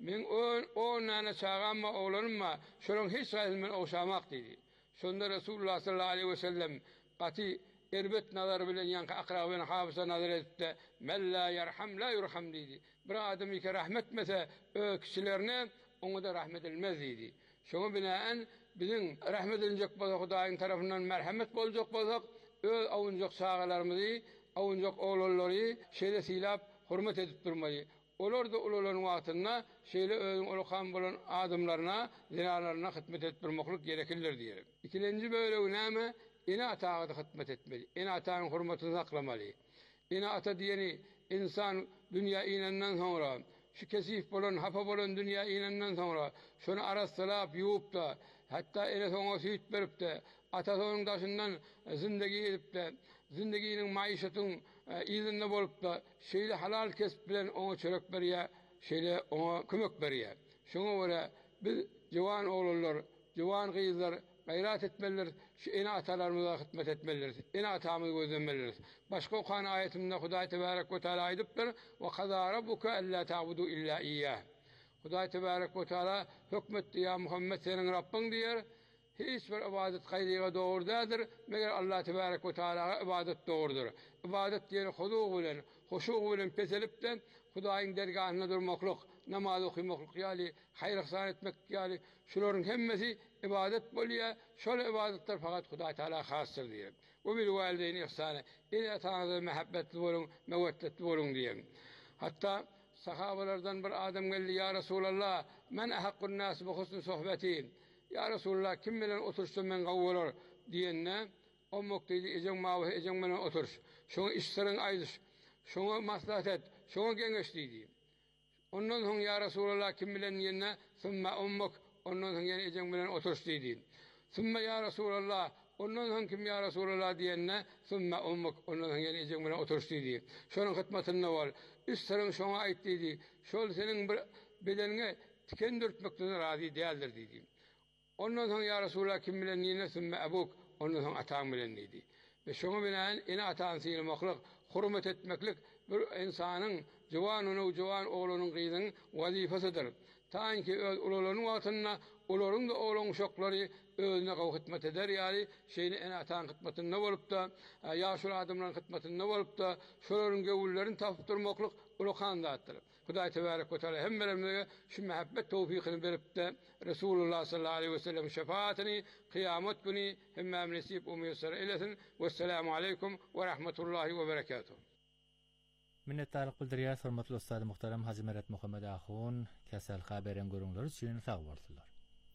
Men on on nana çağamma oğlanımma şolun hiç gaýdymen oşamak dedi. Şonda Resulullah sallallahu aleyhi ve sellem qati erbet nazar bilen yanka akraba bilen hafıza nazar etdi. Men la yerham la yurham dedi. Bir adam ki rahmetmese ö kişilerine onu da rahmet edilmez dedi. Şoňa binaen bizim rahmet edilecek bolsa Hudaýyň tarapyndan merhamet boljak bolsak öz awunjak sagalarymyzy, awunjak oğlanlary şeýle silap hurmat edip durmaly. Olar da ulalaryň wagtynda şeýle özüň ulkan bolan adamlaryna, zinalaryna hyzmat edip durmaklyk gerekirler diýerim. İkilenji böyle näme? Ina atağa hyzmat etmeli. Ina ataň hurmatyny saklamaly. Ina ata diýeni insan dünýä inenden sonra şu kesif bolan, hapa bolan dünýä inenden sonra şonu arassalap, ýuwup da hatta ene soňa süýt berip de ata soňyň daşyndan zindagi edip de zindaginiň maýşatyň izinde bolup da şeýle halal kesip bilen oňa çörek berýär, şeýle oňa kömek berýär. Şoňa görä biz jowan oglanlar, jowan gyzlar gayrat etmeliler, şu ene atalarymyza hyzmat etmeliler, ene atamyzy gözlemeliler. Başga okan aýetinde Hudaý tebarek we taala aýdypdyr: "Wa qada rabbuka alla ta'budu illa iyyah." Hudaý tebarek we taala hökmetdi, ya Muhammed senin Rabbin diýer. Hiç bir ibadet gaýryga dogurdadyr, meger Allah tebarek we taala ibadet dogurdur. Ibadet diýeni hudu bilen, huşu bilen peselip de Hudaýyň dergahyna durmaklyk, namaz okumaklyk ýaly, haýr ihsan etmek ýaly şolaryň hemmesi ibadet bolýar. Şol ibadetler fakat Hudaý taala hasdyr diýer. O bir walideyn ihsany, ene ataňyza mehabbetli bolun, mewettetli bolun diýer. Hatta sahabalardan bir adam geldi, ya Resulallah, men ahaqqun nas bi husni sohbeti. Ya Resulullah, kim bilen otursam men gawwalar diýenne, o mokdedi ejeň mawy ejeň menen oturş. Şoňa işleriň aýdyş, şoňa maslahat et, şoňa geňeş diýdi. Ondan soň ya Resulullah kim bilen diýenne, "Summa ummuk", ondan soň ýene ejeň bilen oturş diýdi. "Summa ya Resulullah", ondan soň kim ya Resulullah diýenne, "Summa ummuk", ondan soň ýene ejeň bilen oturş diýdi. Şonuň hyzmatyna bol. Işleriň şoňa aýt diýdi. Şol seniň bir bedenine tiken dürtmekden razy däldir diýdi. Ondan soň ya Resulullah kim bilen diýenne, "Summa abuk", ondan soň ataň bilen diýdi. Ve şoňa binaen ene ataň syýlmaklyk, hurmat etmeklik bir insanyň jowanyny, jowan oglanyň gyzyň wazifasidir. Taňki öz ulalaryň wagtynda olaryň da oglan uşaklary özüne gaw hyzmat eder ýaly şeýle ene ataň hyzmatyna bolup da, ýaşul adamlaryň hyzmatyna bolup da şolaryň gewüllaryny tapyp durmaklyk ulukandatyr. Hudaý tebarek we taala hemmelerimize şu mehabbet tawfikyny berip de Resulullah sallallahu aleyhi ve sellem şefaatini kıyamet günü hemmem nasip u müyesser eylesin. Vesselamu aleykum ve rahmetullahi ve berekatuhu. Minnetdarlyk bildirýär hormatly ustady muhtaram Haji Meret Muhammed Ahun, kesel haberen görüňler üçin sag bolsunlar.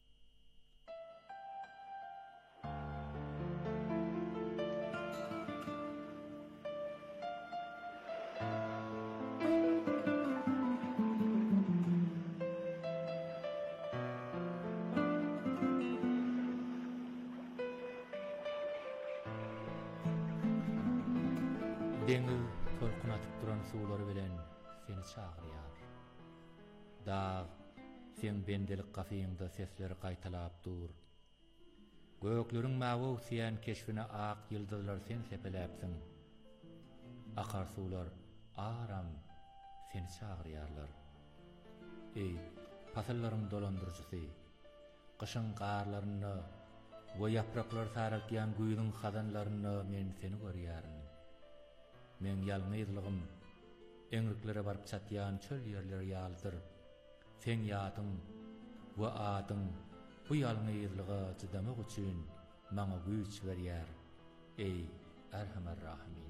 Deňiz tolkun atyp duran suwlary bilen seni çagyrýar. Dağ, sen bendelik gafiňda sesleri gaýtalap dur. Gökleriň mawy siýan keşfine ak ýyldızlar sen sepeläpsiň. Akar suwlar aram seni çagyrýarlar. Ey, pasallaryň dolandyrjysy, gyşyň garlaryny we ýapraklar sarakýan güýüň hazanlaryny men seni görýärm. Men ýalňyzlygym eňriklere barıp çatýan çöl ýerleri ýaldyr. Sen ýadyň we adyň bu ýalňyzlyga çydamak üçin maňa güýç berýär. Ey Erhamer Rahimin.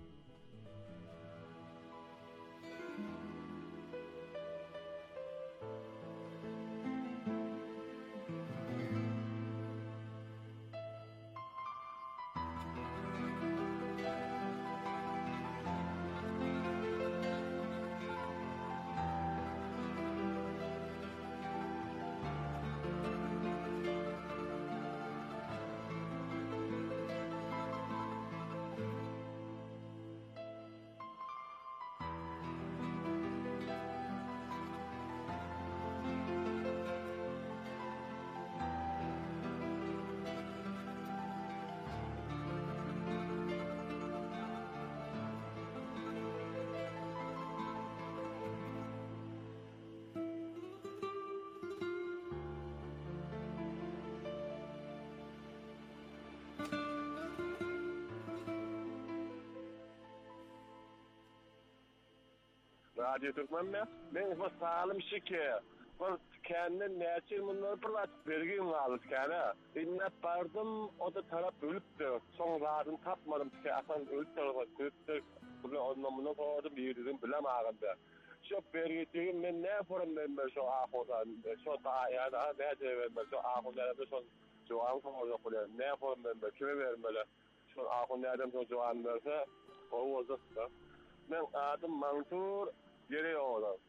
Radio Türkmen mi? Ben bu sağlam şike. Bu kendine neçil bunları pırlat vergin aldı kana. İnne bardım o da taraf ölüptü. Son radını tapmadım ki asan ölüp tarafa kötü. Bunu ondan bunu koydum bildim bilemağımda. Şu vergiteyim ben ne yaparım ben böyle şu ahırdan. Şu da yani ne diyeyim ben şu ahırdan şu şu ahırdan böyle ne yaparım ben böyle kime veririm böyle. Şu ahırdan şu şu ahırdan o olacak da. Ben adım Mansur Gereoğlu.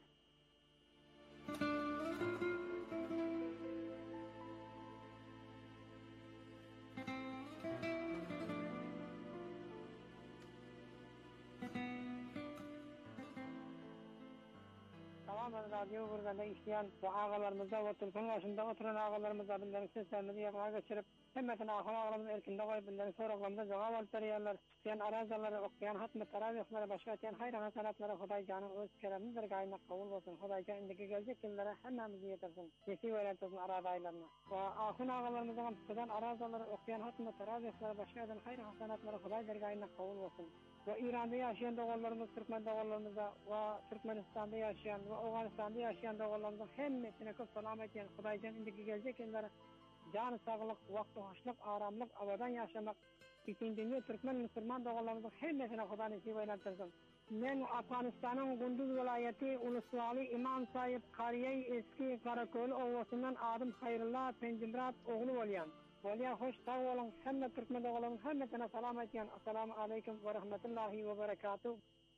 Tamam, radyo burada işleyen ağalarımızda ve telefon başında oturan ağalarımızda bunların seslerini yapmaya geçirip hemmetin ağalarımızın erkinde koyup bunların soruklarında cevap alıp veriyorlar. Tutuyan arazaları, okuyan hatmı taravihleri, başka eten hayran hasanatları Huday Can'ın öz keremini bir gayna kabul olsun. Huday Can indiki gelecek yıllara hemmemizi yetirsin. Nesi öğrentirsin aradaylarına. Ve ahın ağalarımızdan tutuyan arazaları, okuyan hatmı taravihleri, başka eten hayran hasanatları Huday bir gayna kabul olsun. Ve İran'da yaşayan doğallarımız, Türkmen doğallarımıza ve Türkmenistan'da yaşayan ve Afganistan'da yaşayan doğallarımızın hemmesine çok selamet yani Hudaycan indiki gelecek yıllara canı sağlık, vakti hoşluk, aramlık, avadan yaşamak, bütün dünya Türkmen Müslüman doğallarımızın hemmesine Huda nasip eyletirsin. Men Afganistan'ın Gündüz vilayeti Uluslararası İmam Sahip Kariye Eski Karaköy Ovası'ndan adım Hayrullah Pencimrat oğlu olayan. Valiya hoş sağ olun. Hemme Türkmen doğalımız hemmesine selamet yani. Esselamu aleyküm ve rahmetullahi ve berekatuhu.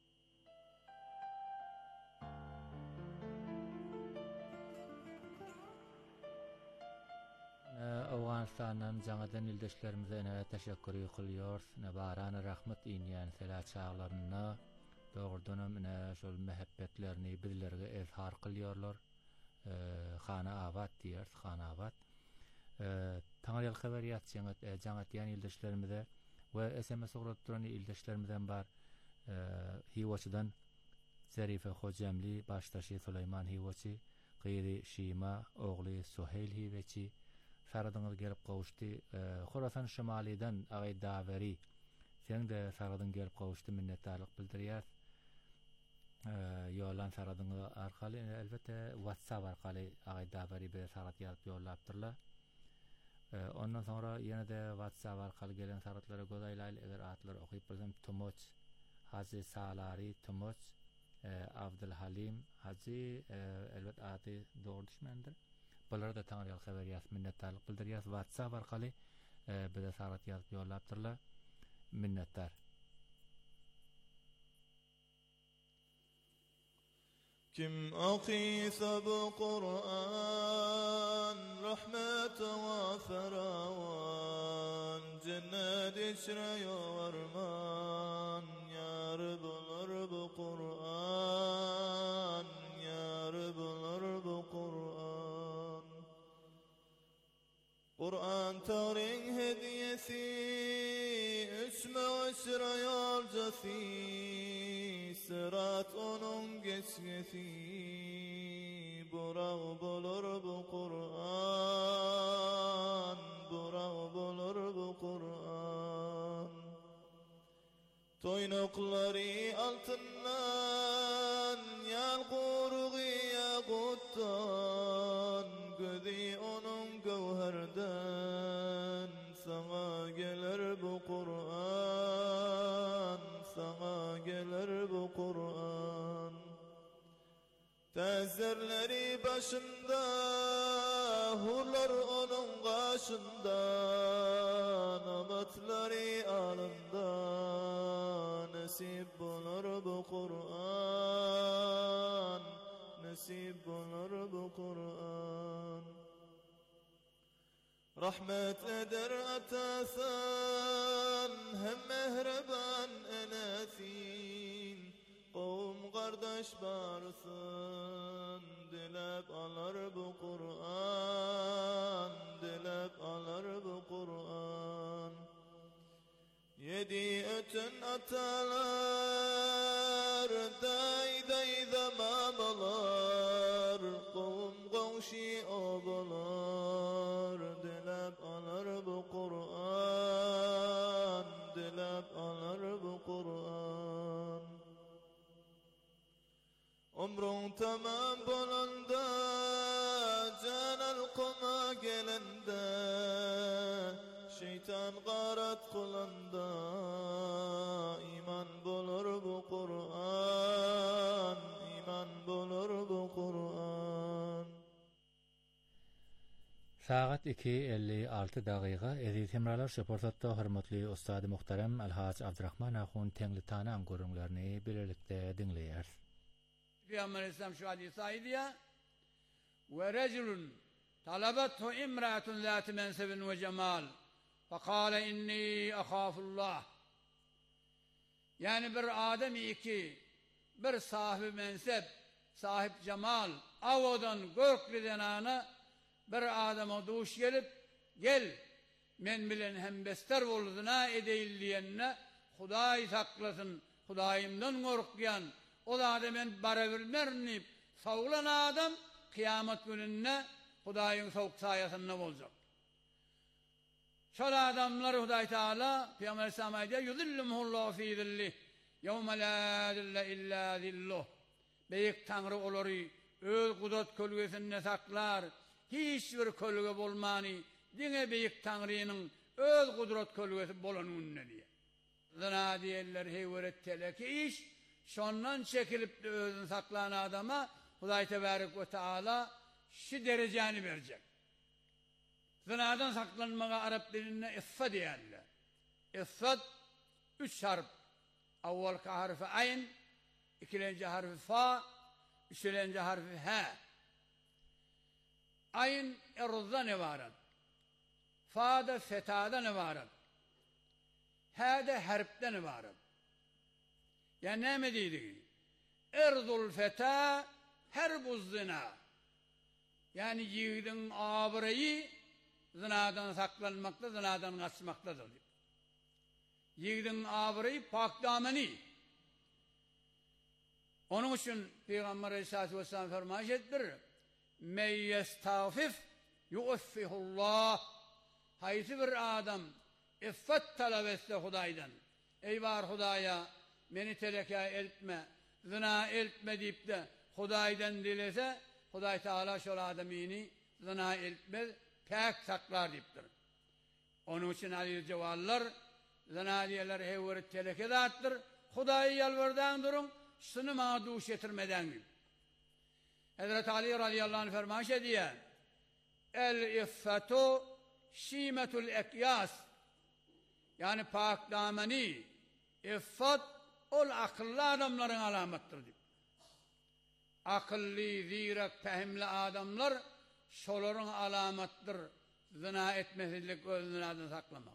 Afganistan'dan jaňadan ildeşlerimize ene teşekkür kılýar. Ne barany rahmet iýnýän sela çağlaryna dogrudan ene şol mehabbetlerini bizlerge izhar kılýarlar. Xana Abad diýer, Xana Abad. Taňal haber ýatjyňyz jaňatýan ildeşlerimize we S M S ugratdyran ildeşlerimizden bar Hiwaçydan Zerife Hojamli, baştaşy Süleyman Hiwaçy, Gyry Şima, ogly Suheyl Hiwaçy Faradyňyz gelip gowuşdy. Horasan şemalydan Agay Daveri. Sen de Faradyň gelip gowuşdy, minnetdarlyk bildirýär. Ýolan Faradyň arkaly elbette WhatsApp arkaly Agay Daveri bir sarat ýazyp ýollapdyrlar. Ondan sonra ýene de WhatsApp arkaly gelen saratlara godaýlaýl eger atlar okyp birsem Tumoç, Hazy Salari Tumoç, Abdul Halim Hazy elbet aty dogry düşmendir. Bular da taňryal haber ýazyp minnetdarlyk bildirýär. WhatsApp arkaly bir de sarat ýazyp ýollapdyrlar. Minnetdar. Kim aqisa bu Kur'an rahmet ve feravan cennet içreyor arman yar bulur bu Kur'an yar bulur bu Kur'an Kur'an tağrin hediyesi üsme esrayar casi sırat onun geçgesi burağı bulur bu Kur'an burağı bulur bu Kur'an toynukları altından yal kuruğu yakuttan gödi onun gevherden sana gelir bu Kur'an sana gelir bu Kur'an tezlerleri başında hurlar onun kaşında namatları alında nasip bulur bu Kur'an nasip bulur bu Kur'an rahmet eder atasan hem mehreban enesin qawm qardaş barsın dilep alır bu Kur'an dilep alır bu Kur'an yedi ötün atalar day day zamamalar qawm qawşi obalar dilep alır bu Kur'an dilep alır bu Kur'an tamam bolanda canal koma gelende şeytan garat kılanda iman bolur bu Kur'an iman bolur bu Kur'an. Saat iki elli altı daqiqa ezi temralar şeportatda hürmetli Ustad Muhterem Alhaç Abdurrahman Ahun Tenglitana angurumlarını birlikte dinleyer. Peygamber Aleyhisselam şu hadis aydiya ve reculun talabethu imraatun zati mensebin ve cemal fekale inni akhafullah. Yani bir adam iki bir sahibi mensep sahip cemal avodan korkliden ana bir adama duş gelip gel men bilen hem bester boluzuna edeyil diyenine Hudaý saklasın Hudaýymdan korkyan o da adamın baravermernip savlan adam kıyamet gününe Hudaýyň soğuk sayasında bolacak. Şol adamlar Hudaý Teala Peygamber Aleyhisselam aydiýär yuzillumuhullahu fi zillih yevme la zille illa zilluh. Beyik Tanrı olary öz kudret kölgesinde saklar. Hiç bir kölge bolmany diňe beyik Tanrynyň öz kudret kölgesi bolanyny diýär. Zina diýerler hewretteleki iş şondan çekilip de özüni saklayan adama Hudaý Tebarek ve Teala şu dereceni verecek. Zinadan saklanmaga Arap dilinde iffa diýerler. İffat üç harf. Awwalki harfi ayn, ikinci harfi fa, üçüncü harfi ha. Ayn erzdan ibaret. Fa da fetadan ibaret. Ha da harpten ibaret. Yani ne mi deydik? Erzul feta herbuz zina. Yani yiğidin abireyi zinadan saklanmakta, zinadan kaçmaktadır. Yiğidin abireyi pak dameni. Onun için Peygamber Aleyhisselatü Vesselam fermaş ettirir. Men yestağfif yuuffihullah. Haysi bir adam iffet talep etse Hudaýdan. Ey var Hudaýa meni teleka eltme, zina eltme deyip de Hudaýdan dilese Hudaý Teala şol adamyny zina eltmez, pek saklar deyipdir. Onun için aziz cevallar zina diýerler hewret teleke zatdyr. Hudaýy ýalbardan durun, şunu maňa duş getirmeden deyip. Hazret Ali radıyallahu anh fermaş ediyor. El iffetu şimetul ekyas. Yani pak dameni, iffet ol akıllı adamların alamettir deyip. Akıllı, zirek, fehimli adamlar şoların alamettir. Zina etmesizlik, özünden saklamak.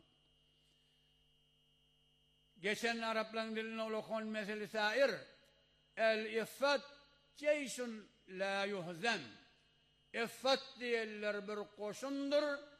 Geçen Arapların diline olukun mesele sair. El iffet ceyşun la yuhzem. İffet diyeller bir koşundur.